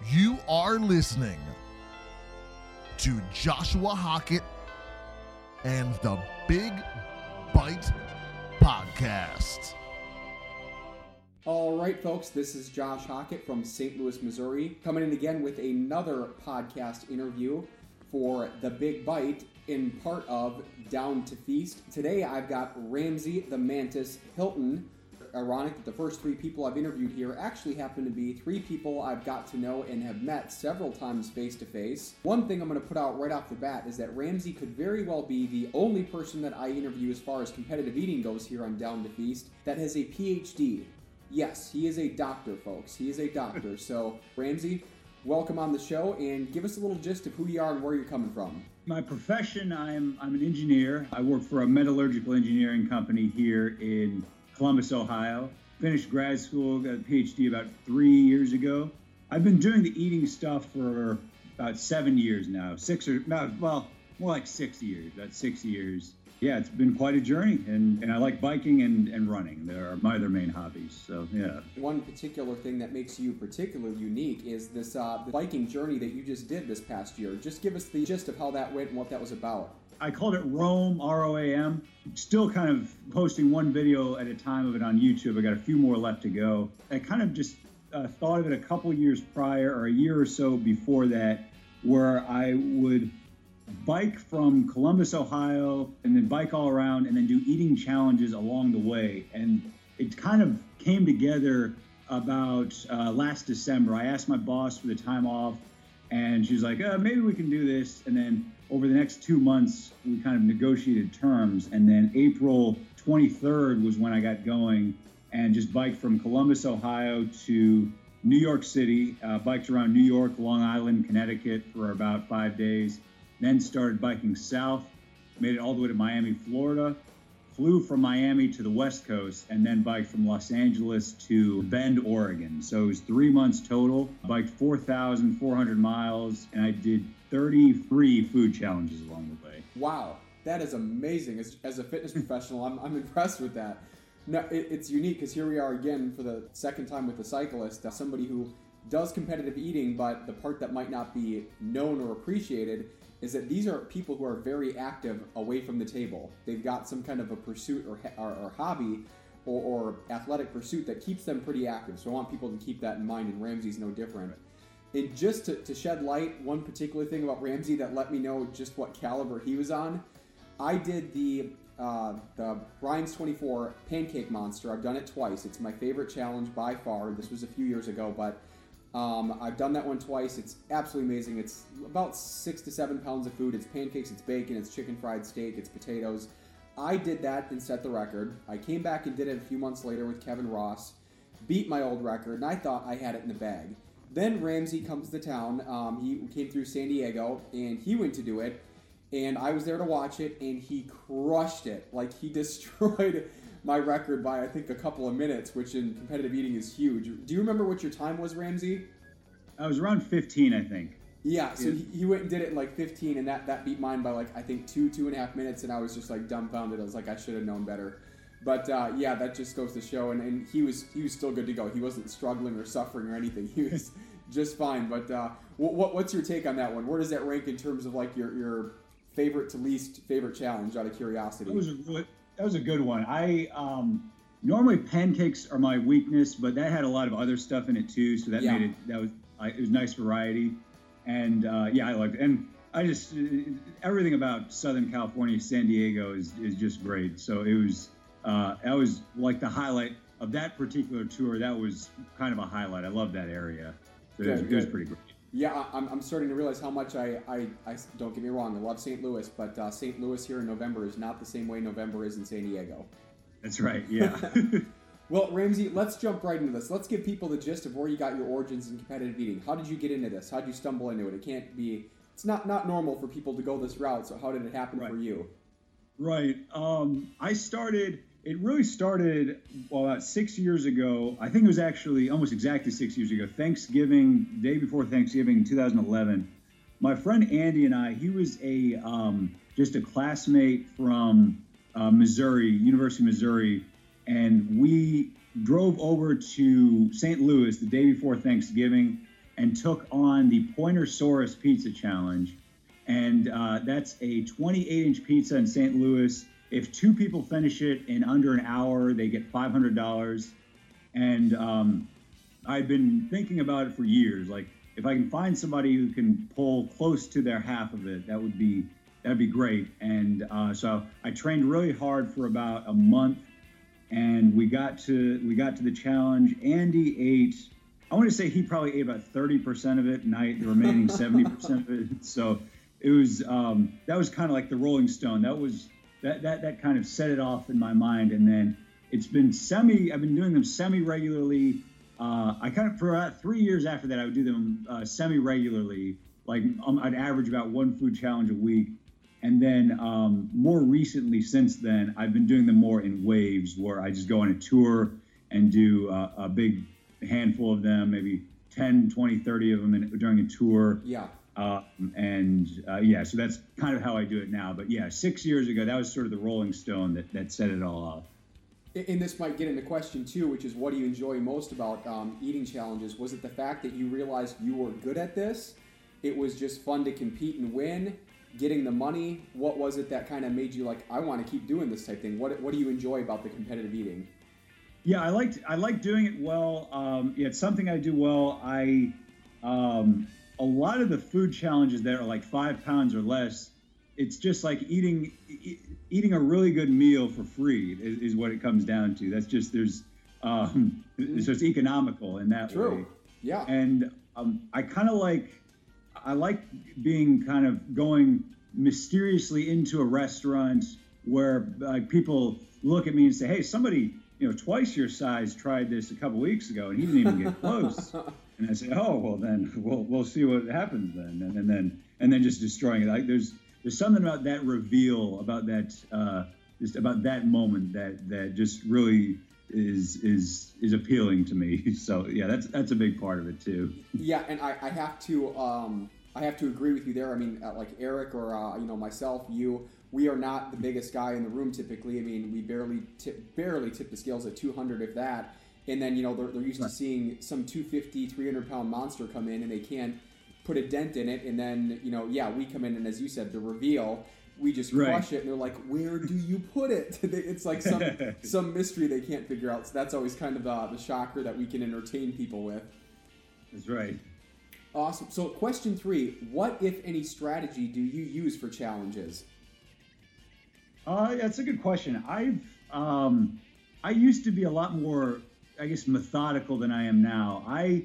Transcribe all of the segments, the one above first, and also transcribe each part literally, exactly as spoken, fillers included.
You are listening to Joshua Hockett and the Big Bite Podcast. All right, folks, this is Josh Hockett from Saint Louis, Missouri, coming in again with another podcast interview for The Big Bite in part of Down to Feast. Today I've got Ramsey the Mantis Hilton. Ironic that the first three people I've interviewed here actually happen to be three people I've got to know and have met several times face-to-face. One thing I'm going to put out right off the bat is that Ramsey could very well be the only person that I interview as far as competitive eating goes here on Down to Feast that has a P H D. Yes, he is a doctor, folks. He is a doctor. So, Ramsey, welcome on the show, and give us a little gist of who you are and where you're coming from. My profession, I'm I'm an engineer. I work for a metallurgical engineering company here in Columbus, Ohio. Finished grad school, got a P H D about three years ago. I've been doing the eating stuff for about seven years now. Six or, well, more like six years, about six years. Yeah, it's been quite a journey, and, and I like biking and, and running. They're my other main hobbies, so yeah. One particular thing that makes you particularly unique is this uh, the biking journey that you just did this past year. Just give us the gist of how that went and what that was about. I called it Roam, R O A M. Still kind of posting one video at a time of it on YouTube. I got a few more left to go. I kind of just uh, thought of it a couple years prior, or a year or so before that, where I would bike from Columbus, Ohio, and then bike all around, and then do eating challenges along the way. And it kind of came together about uh, last December. I asked my boss for the time off, and she was like, uh, maybe we can do this. And then over the next two months, we kind of negotiated terms. And then April twenty-third was when I got going and just biked from Columbus, Ohio to New York City, uh, biked around New York, Long Island, Connecticut for about five days. Then started biking south, made it all the way to Miami, Florida, flew from Miami to the West Coast, and then biked from Los Angeles to Bend, Oregon. So it was three months total, biked four thousand four hundred miles, and I did thirty-three food challenges along the way. Wow, that is amazing. As, as a fitness professional, I'm, I'm impressed with that. No, it, it's unique because here we are again for the second time with a cyclist, uh, somebody who does competitive eating, but the part that might not be known or appreciated is that these are people who are very active away from the table. They've got some kind of a pursuit or, or, or hobby or, or athletic pursuit that keeps them pretty active. So I want people to keep that in mind, and Ramsey's no different. And just to, to shed light, one particular thing about Ramsey that let me know just what caliber he was on, I did the uh, the Brian's twenty-four Pancake Monster. I've done it twice. It's my favorite challenge by far. This was a few years ago, but Um, I've done that one twice. It's absolutely amazing. It's about six to seven pounds of food. It's pancakes, it's bacon, it's chicken fried steak, it's potatoes. I did that and set the record. I came back and did it a few months later with Kevin Ross, beat my old record, and I thought I had it in the bag. Then Ramsey comes to town. Um, he came through San Diego, and he went to do it, and I was there to watch it, and he crushed it. Like, he destroyed my record by, I think, a couple of minutes, which in competitive eating is huge. Do you remember what your time was, Ramsey? I was around fifteen, I think. Yeah, so he, he went and did it in like fifteen, and that, that beat mine by like, I think, two, two and a half minutes, and I was just like dumbfounded. I was like, I should have known better. But uh, yeah, that just goes to show, and, and he was he was still good to go. He wasn't struggling or suffering or anything. He was just fine. But uh, what what's your take on that one? Where does that rank in terms of like your, your favorite to least favorite challenge, out of curiosity? That was a really, that was a good one. I um, normally pancakes are my weakness, but that had a lot of other stuff in it too, so that yeah. made it that was I, it was nice variety. And uh, yeah, I liked it. And I just everything about Southern California, San Diego is is just great. So it was uh, that was like the highlight of that particular tour. That was kind of a highlight. I love that area. So good, it, was, it was pretty great. Yeah, I'm, I'm starting to realize how much I, I, I, don't get me wrong, I love Saint Louis, but uh, Saint Louis here in November is not the same way November is in San Diego. That's right, yeah. Well, Ramsey, let's jump right into this. Let's give people the gist of where you got your origins in competitive eating. How did you get into this? How did you stumble into it? It can't be, it's not, not normal for people to go this route, so how did it happen right. for you? Right. Um, I started, it really started well, about six years ago. I think it was actually almost exactly six years ago, Thanksgiving, day before Thanksgiving in two thousand eleven. My friend Andy and I, he was a um, just a classmate from uh, Missouri, University of Missouri, and we drove over to Saint Louis the day before Thanksgiving, and took on the Pointersaurus Pizza Challenge. And uh, that's a twenty-eight inch pizza in Saint Louis. If two people finish it in under an hour, they get five hundred dollars. And um, I've been thinking about it for years. Like, if I can find somebody who can pull close to their half of it, that would be that'd be great. And uh, so I trained really hard for about a month, and we got to we got to the challenge. Andy ate, I want to say he probably ate about thirty percent of it, and I ate the remaining seventy percent of it. So it was um, that was kind of like the Rolling Stone. That was that that that kind of set it off in my mind, and then it's been semi. I've been doing them semi regularly. Uh, I kind of, for about three years after that, I would do them uh, semi-regularly. Like, um, I'd average about one food challenge a week. And then um, more recently, since then, I've been doing them more in waves, where I just go on a tour and do uh, a big handful of them, maybe ten, twenty, thirty of them in, during a tour. Yeah. Uh, and uh, yeah, so that's kind of how I do it now. But yeah, six years ago, that was sort of the Rolling Stone that, that set it all off. And this might get into question two, which is, what do you enjoy most about um, eating challenges? Was it the fact that you realized you were good at this? It was just fun to compete and win, getting the money? What was it that kind of made you like, I want to keep doing this type thing? What What do you enjoy about the competitive eating? Yeah, I liked I like doing it well. Um, yeah, it's something I do well. I um, a lot of the food challenges that are like five pounds or less, it's just like eating e- eating a really good meal for free is, is what it comes down to. That's just there's um, it's just economical in that True. way. Yeah. And um, I kind of like I like being kind of going mysteriously into a restaurant where like people look at me and say, "Hey, somebody you know twice your size tried this a couple weeks ago and he didn't even get close." And I say, "Oh, well then we'll we'll see what happens then," and, and then and then just destroying it. Like there's. There's something about that reveal, about that, uh, just about that moment that, that just really is is is appealing to me. So yeah, that's that's a big part of it too. Yeah, and I, I have to um, I have to agree with you there. I mean, uh, like Eric or uh, you know myself, you, we are not the biggest guy in the room typically. I mean, we barely tip, barely tip the scales at two hundred, if that. And then you know they're they're used right. to seeing some two fifty, three hundred pound monster come in and they can't put a dent in it, and then you know yeah we come in and as you said the reveal, we just crush right. it and they're like, where do you put it? It's like some some mystery they can't figure out. So that's always kind of the, the shocker that we can entertain people with. That's right. Awesome. So question three, what if any strategy do you use for challenges? Uh, that's a good question. I've um, I used to be a lot more, I guess, methodical than I am now. I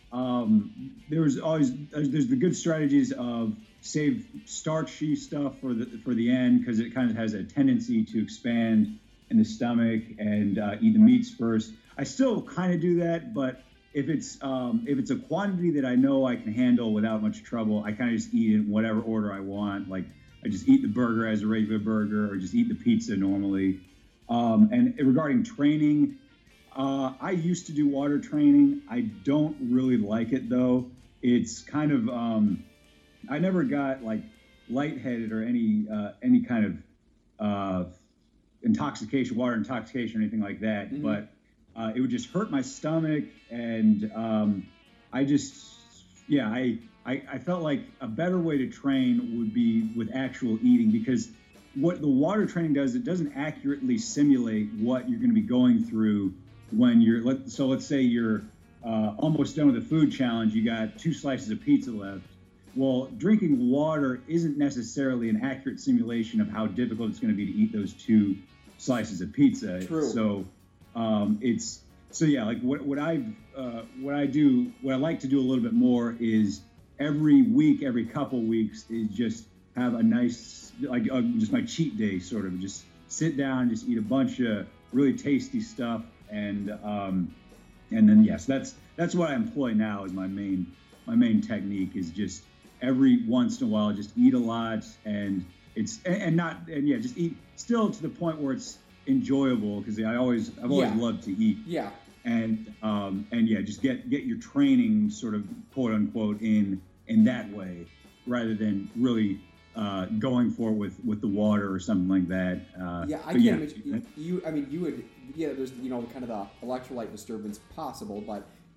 Um, there was always there's the good strategies of save starchy stuff for the for the end because it kind of has a tendency to expand in the stomach and uh, eat the meats first. I still kind of do that, but if it's um, if it's a quantity that I know I can handle without much trouble, I kind of just eat it in whatever order I want. Like I just eat the burger as a regular burger, or just eat the pizza normally. Um, and regarding training. Uh, I used to do water training. I don't really like it though. It's kind of um, I never got like lightheaded or any uh, any kind of uh, intoxication, water intoxication or anything like that. Mm-hmm. But uh, it would just hurt my stomach, and um, I just yeah I, I I felt like a better way to train would be with actual eating, because what the water training does, it doesn't accurately simulate what you're going to be going through. When you're, let, so let's say you're uh, almost done with a food challenge, you got two slices of pizza left. Well, drinking water isn't necessarily an accurate simulation of how difficult it's going to be to eat those two slices of pizza. True. So um, it's, so yeah, like what, what I uh, what I do, what I like to do a little bit more is every week, every couple weeks is just have a nice, like uh, just my cheat day sort of, just sit down, just eat a bunch of really tasty stuff. And um, and then yes, that's that's what I employ now as my main my main technique is just every once in a while just eat a lot and it's and, and not and yeah just eat still to the point where it's enjoyable, because I always I've always yeah. loved to eat yeah and um, and yeah just get get your training sort of quote unquote in in that way rather than really uh, going for it with with the water or something like that. Uh, yeah, I can't yeah. imagine you, you. I mean, you would. Yeah, there's you know kind of the electrolyte disturbance possible, but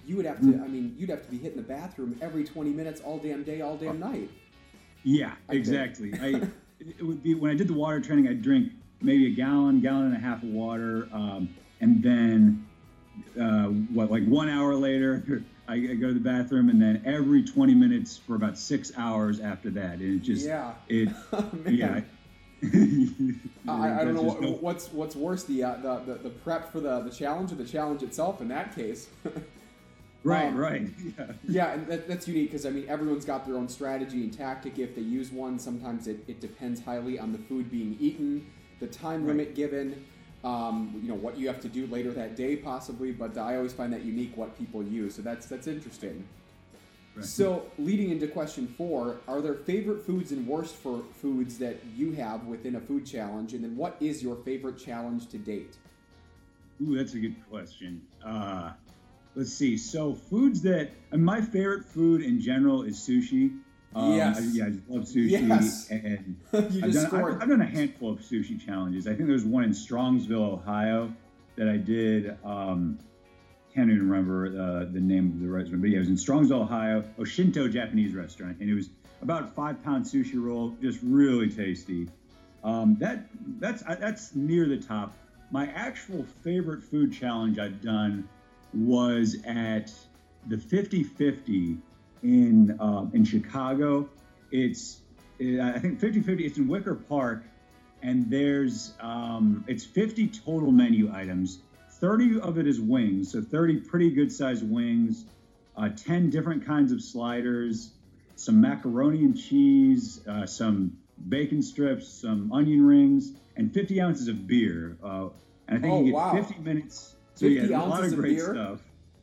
you would have to. I mean, you'd have to be hitting the bathroom every twenty minutes, all damn day, all damn night. Yeah, I exactly. I it would be when I did the water training, I'd drink maybe a gallon, gallon and a half of water, um, and then uh, what, like one hour later, I, I go to the bathroom, and then every twenty minutes for about six hours after that. And it just Yeah. it yeah. I, I don't know what, no, what's what's worse, the, uh, the the the prep for the the challenge or the challenge itself. In that case. Right, um, right. Yeah, yeah, and that, that's unique because I mean everyone's got their own strategy and tactic if they use one. Sometimes it, it depends highly on the food being eaten, the time Right. limit given, um, you know what you have to do later that day possibly. But I always find that unique what people use. So that's that's interesting. right. So leading into question four, are there favorite foods and worst for foods that you have within a food challenge? And then what is your favorite challenge to date? Ooh, that's a good question. Uh, let's see. So foods that and my favorite food in general is sushi. Um, Yes. I, yeah, I just love sushi. Yes. And You I've just done, scored. I've, I've done a handful of sushi challenges. I think there was one in Strongsville, Ohio, that I did. Um, can't even remember uh, the name of the restaurant, but yeah, it was in Strongsville, Ohio, Oshinto Japanese restaurant, and it was about a five-pound sushi roll, just really tasty. Um, that that's that's near the top. My actual favorite food challenge I've done was at the fifty fifty in um, in Chicago. It's it, I think fifty fifty. It's in Wicker Park, and there's um, it's fifty total menu items. thirty of it is wings, so thirty pretty good sized wings, uh, ten different kinds of sliders, some macaroni and cheese, uh, some bacon strips, some onion rings, and fifty ounces of beer. Uh, and I think Oh, you get wow. fifty minutes. So fifty yeah, a lot ounces of of great beer? stuff.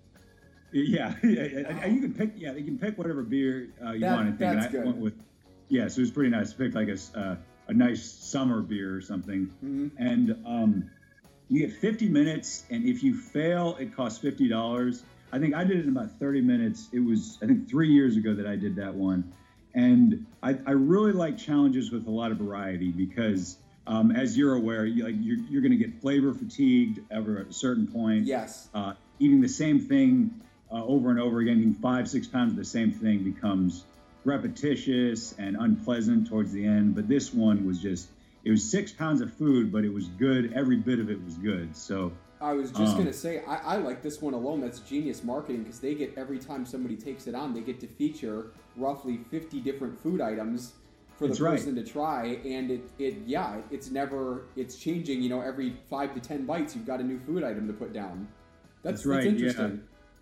Yeah, yeah, yeah. And you can pick. Yeah, you can pick whatever beer uh, you That- want. I think. that's and I good. went with. Yeah, so it was pretty nice. I picked like a s- uh, a nice summer beer or something, Mhm. and um, you get fifty minutes, and if you fail, it costs fifty dollars. I think I did it in about thirty minutes. It was, I think, three years ago that I did that one. And I, I really like challenges with a lot of variety because, um, as you're aware, you, like you're, you're going to get flavor fatigued ever at a certain point. Yes. Uh, eating the same thing uh, over and over again, eating five, six pounds of the same thing becomes repetitious and unpleasant towards the end. But this one was just, it was six pounds of food, but it was good. Every bit of it was good. So I was just Um, going to say, I, I like this one alone. That's genius marketing because they get, every time somebody takes it on, they get to feature roughly fifty different food items for the That's right. person to try. And it, it, yeah, it's never, it's changing, you know, every five to ten bites, you've got a new food item to put down. That's, That's right, That's yeah. interesting.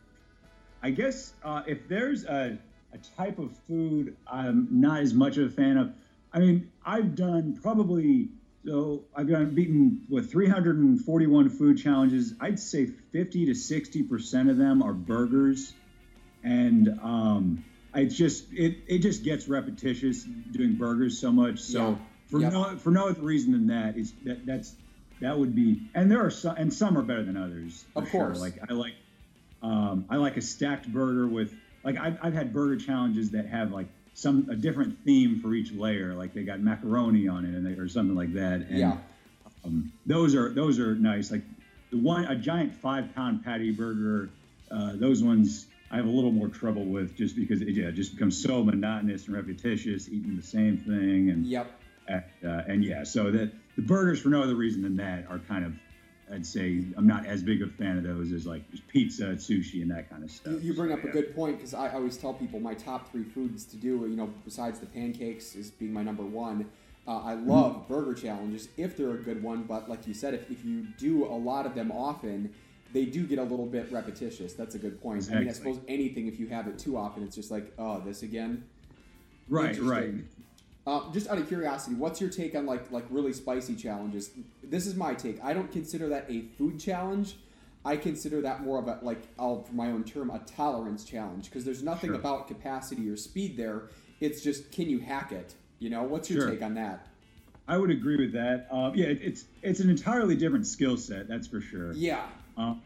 I guess uh, if there's a, a type of food I'm not as much of a fan of, I mean, I've done probably, so I've done beaten what three hundred forty-one food challenges. I'd say fifty to sixty percent of them are burgers, and um, I just it it just gets repetitious doing burgers so much. So Yeah. for Yep. no for no other reason than that is that that's that would be, and there are some, and some are better than others. For Of sure. course. Like I like um, I like a stacked burger with like I've I've had burger challenges that have like some a different theme for each layer, like they got macaroni on it and they, or something like that. And, Yeah. Um, those are those are nice. Like the one a giant five pound patty burger, uh, those ones I have a little more trouble with just because it, yeah, it just becomes so monotonous and repetitious, eating the same thing and Yep. uh, and yeah, so that the burgers for no other reason than that are kind of, I'd say I'm not as big a fan of those as like just pizza, sushi, and that kind of stuff. You, you bring So, up a yeah. good point because I always tell people my top three foods to do, you know, besides the pancakes is being my number one. Uh, I love Mm-hmm. burger challenges if they're a good one, but like you said, if, if you do a lot of them often, they do get a little bit repetitious. That's a good point. I mean, I Exactly. suppose anything, if you have it too often, it's just like, oh, this again. Right, right. Interesting. Uh, just out of curiosity, what's your take on like like really spicy challenges? This is my take. I don't consider that a food challenge. I consider that more of a, like, I'll, for my own term, a tolerance challenge because there's nothing Sure. about capacity or speed there. It's just, can you hack it? You know, what's your Sure. take on that? I would agree with that. Uh, yeah, it, it's it's an entirely different skill set, that's for sure. Yeah. Um,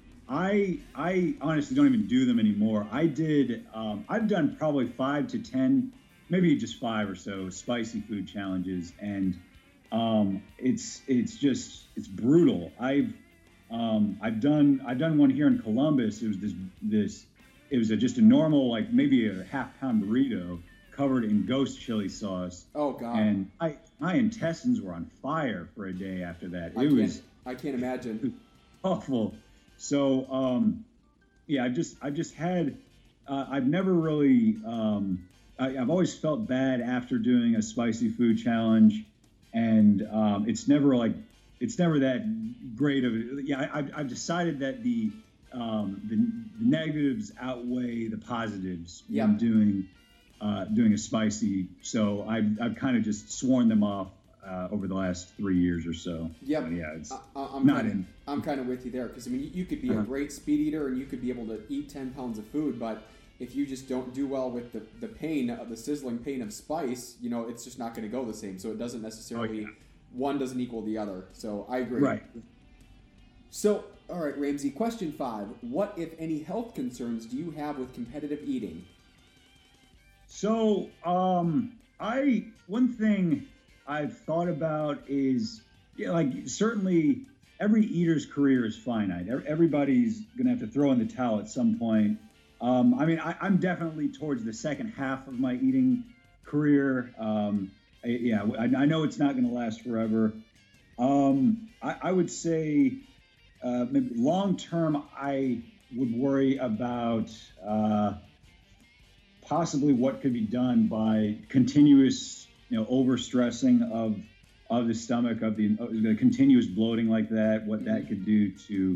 I I honestly don't even do them anymore. I did. Um, I've done probably five to ten, maybe just five or so spicy food challenges, and um, it's it's just it's brutal. I've Um, I've done I've done one here in Columbus. It was this this it was a, just a normal, like maybe a half pound burrito covered in ghost chili sauce. Oh God! And I, my intestines were on fire for a day after that. I It can't, was I can't imagine. awful. So um, yeah, I just I just had uh, I've never really um, I, I've always felt bad after doing a spicy food challenge, and um, it's never like it's never that great of a, yeah. I, I've I've decided that the um, the, the negatives outweigh the positives Yep. when doing uh, doing a spicy. So I've I've kind of just sworn them off uh, over the last three years or so. Yep. So, yeah, it's I, I'm not kind of, in. I'm kind of with you there because I mean, you, you could be Uh-huh. a great speed eater and you could be able to eat ten pounds of food, but if you just don't do well with the, the pain, of the sizzling pain of spice, you know, it's just not going to go the same. So it doesn't necessarily, Oh, yeah. one doesn't equal the other. So I agree. Right. So, all right, Ramsey, question five. What, if any, health concerns do you have with competitive eating? So, um, I one thing I've thought about is, yeah, like certainly every eater's career is finite. Ev- Everybody's gonna have to throw in the towel at some point. Um, I mean, I, I'm definitely towards the second half of my eating career. Um, I, yeah, I, I know it's not gonna last forever. Um, I, I would say uh, maybe long term, I would worry about. Uh, possibly what could be done by continuous, you know, overstressing of of the stomach, of the, of the continuous bloating like that, what that could do to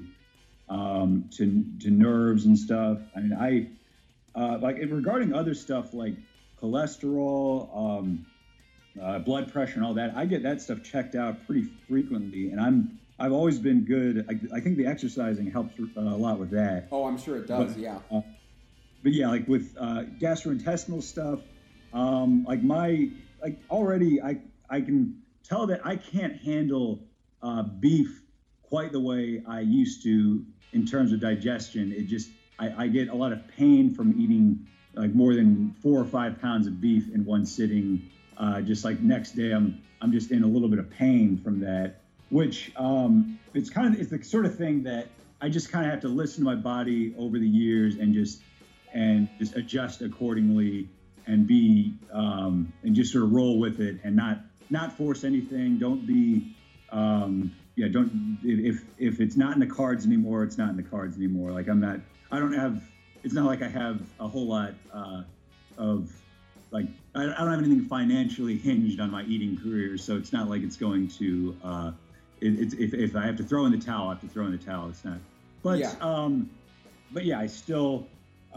um, to to nerves and stuff. I mean, I uh, like regarding other stuff like cholesterol, um, uh, blood pressure, and all that. I get that stuff checked out pretty frequently, and I'm I've always been good. I, I think the exercising helps uh, a lot with that. Oh, I'm sure it does, But, yeah. uh, But yeah, like with uh, gastrointestinal stuff, um, like my like already, I I can tell that I can't handle uh, beef quite the way I used to in terms of digestion. It just I, I get a lot of pain from eating like more than four or five pounds of beef in one sitting. Uh, just like next day, I'm I'm just in a little bit of pain from that, which um, it's kind of it's the sort of thing that I just kind of have to listen to my body over the years and just. and just adjust accordingly and be um, and just sort of roll with it and not not force anything. Don't be um, yeah don't if if it's not in the cards anymore, it's not in the cards anymore. Like I'm not I don't have it's not like I have a whole lot uh, of like I, I don't have anything financially hinged on my eating career, so it's not like it's going to uh, it, it's if if I have to throw in the towel, I have to throw in the towel. It's not, but Yeah. um, but yeah, I still.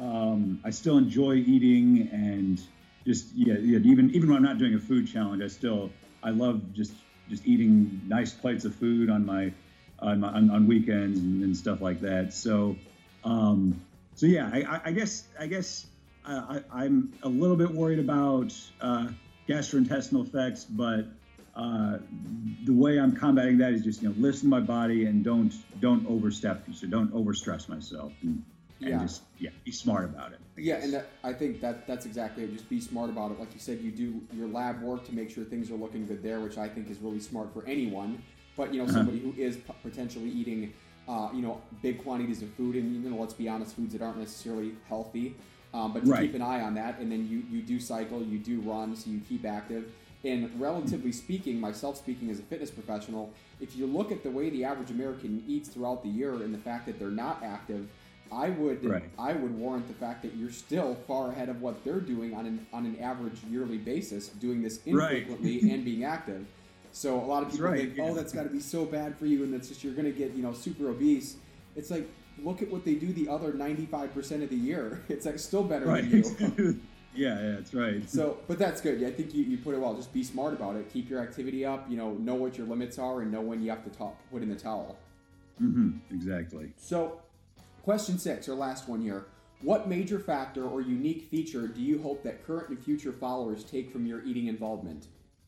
Um, I still enjoy eating and just yeah, yeah even even when I'm not doing a food challenge, I still I love just just eating nice plates of food on my on my, on, on weekends and, and stuff like that. So um, so yeah, I, I, I guess I guess I, I, I'm a little bit worried about uh, gastrointestinal effects, but uh, the way I'm combating that is just you know listen to my body and don't don't overstep, so don't overstress myself. And, And Yeah. just yeah, be smart about it. Yeah, and that, I think that that's exactly it. Just be smart about it. Like you said, you do your lab work to make sure things are looking good there, which I think is really smart for anyone. But, you know, somebody who is p- potentially eating, uh, you know, big quantities of food, and, you know, let's be honest, foods that aren't necessarily healthy. Um, but to Right. keep an eye on that, and then you, you do cycle, you do run, so you keep active. And relatively speaking, myself speaking as a fitness professional, if you look at the way the average American eats throughout the year and the fact that they're not active, I would Right. I would warrant the fact that you're still far ahead of what they're doing on an on an average yearly basis, doing this Right. infrequently and being active. So a lot of That's people right, think, yeah. oh, that's got to be so bad for you, and that's just you're going to get you know super obese. It's like look at what they do the other ninety-five percent of the year. It's like still better Right. than you. yeah, yeah, that's right. So, but that's good. Yeah, I think you, you put it well. Just be smart about it. Keep your activity up. You know, know what your limits are, and know when you have to talk, put in the towel. hmm exactly. So, question six, or last one here. What major factor or unique feature do you hope that current and future followers take from your eating involvement?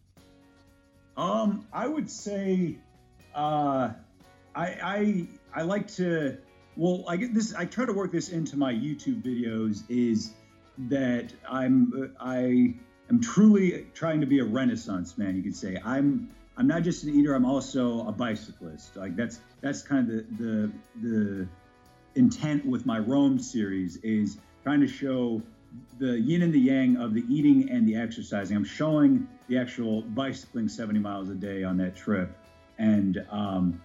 Um, I would say, uh, I I I like to. Well, I get this. I try to work this into my YouTube videos. Is that I'm I am truly trying to be a Renaissance man. You could say I'm I'm not just an eater, I'm also a bicyclist. Like that's that's kind of the the the intent with my Rome series, is trying to show the yin and the yang of the eating and the exercising. I'm showing the actual bicycling seventy miles a day on that trip, and um,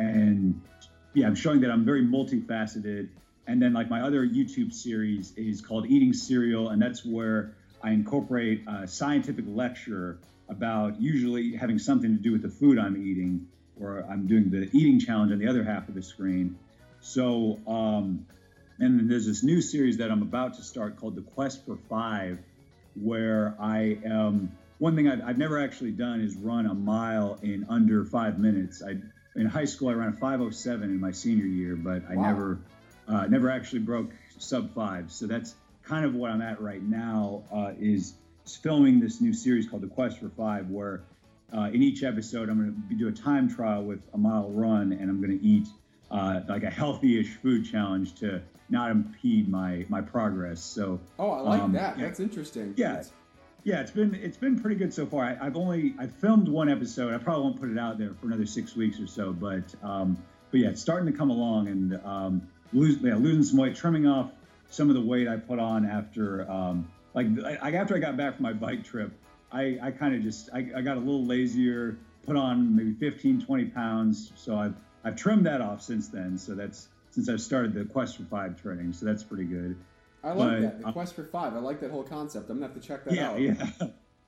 and yeah, I'm showing that I'm very multifaceted. And then like my other YouTube series is called Eating Cereal, and that's where I incorporate a scientific lecture about usually having something to do with the food I'm eating, or I'm doing the eating challenge on the other half of the screen. So, um, and then there's this new series that I'm about to start called The Quest for Five, where I am, one thing I've, I've never actually done is run a mile in under five minutes. I, in high school, I ran a five oh seven in my senior year, but I wow. never, uh, never actually broke sub five. So that's kind of what I'm at right now, uh, is filming this new series called The Quest for Five, where uh, in each episode, I'm going to do a time trial with a mile run, and I'm going to eat uh, like a healthy-ish food challenge to not impede my my progress. So oh, I like um, that. Yeah, That's interesting. Yeah, That's... yeah, it's been it's been pretty good so far. I, I've only I filmed one episode. I probably won't put it out there for another six weeks or so. But um, but yeah, it's starting to come along, and um, lose, yeah, losing some weight, trimming off some of the weight I put on after um, like I, after I got back from my bike trip. I, I kind of just I, I got a little lazier, put on maybe fifteen, twenty pounds. So I've I've trimmed that off since then. So that's since I've started the Quest for Five training. So that's pretty good. I like but, that. The uh, Quest for Five. I like that whole concept. I'm going to have to check that yeah, out. Yeah, yeah.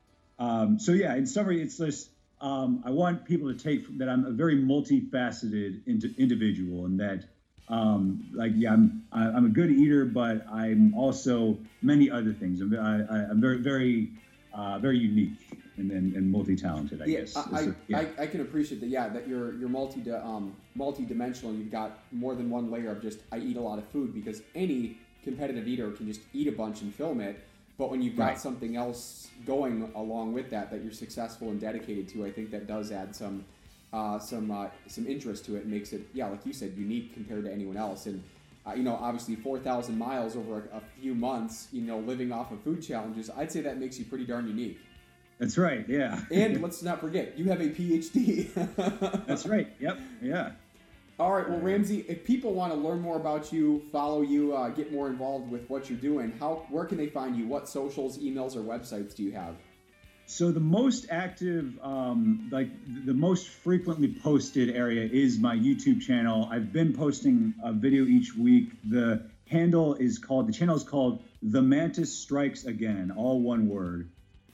um, so yeah, in summary, it's just um, I want people to take that I'm a very multifaceted into individual, and that um, like, yeah, I'm I'm a good eater, but I'm also many other things. I'm, I, I'm very, very Uh, very unique and, and, and multi-talented, I yeah, guess. I, a, yeah. I, I can appreciate that. Yeah, that you're you're multi um, multi-dimensional. You've got more than one layer of just I eat a lot of food, because any competitive eater can just eat a bunch and film it. But when you've got right. something else going along with that that you're successful and dedicated to, I think that does add some uh, some uh, some interest to it. And makes it, yeah, like you said, unique compared to anyone else. And Uh, you know, obviously four thousand miles over a, a few months, you know, living off of food challenges, I'd say that makes you pretty darn unique. That's right, yeah. And let's not forget, you have a P H D. That's right, yep, yeah. All right, well, Ramsey, if people want to learn more about you, follow you, uh, get more involved with what you're doing, how where can they find you? What socials, emails, or websites do you have? So the most active, um, like the most frequently posted area is my YouTube channel. I've been posting a video each week. The handle is called, the channel is called The Mantis Strikes Again, all one word.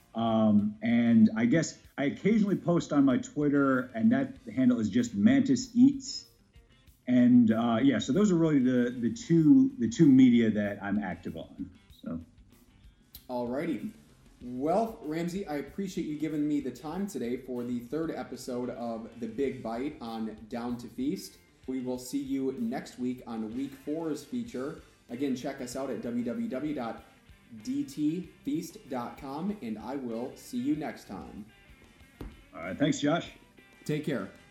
Um, and I guess I occasionally post on my Twitter, and that handle is just Mantis Eats. And uh, yeah, so those are really the the two the two media that I'm active on. So. All righty. Well, Ramsey, I appreciate you giving me the time today for the third episode of The Big Bite on Down to Feast. We will see you next week on week four's feature. Again, check us out at w w w dot d t feast dot com, and I will see you next time. All right, thanks, Josh. Take care.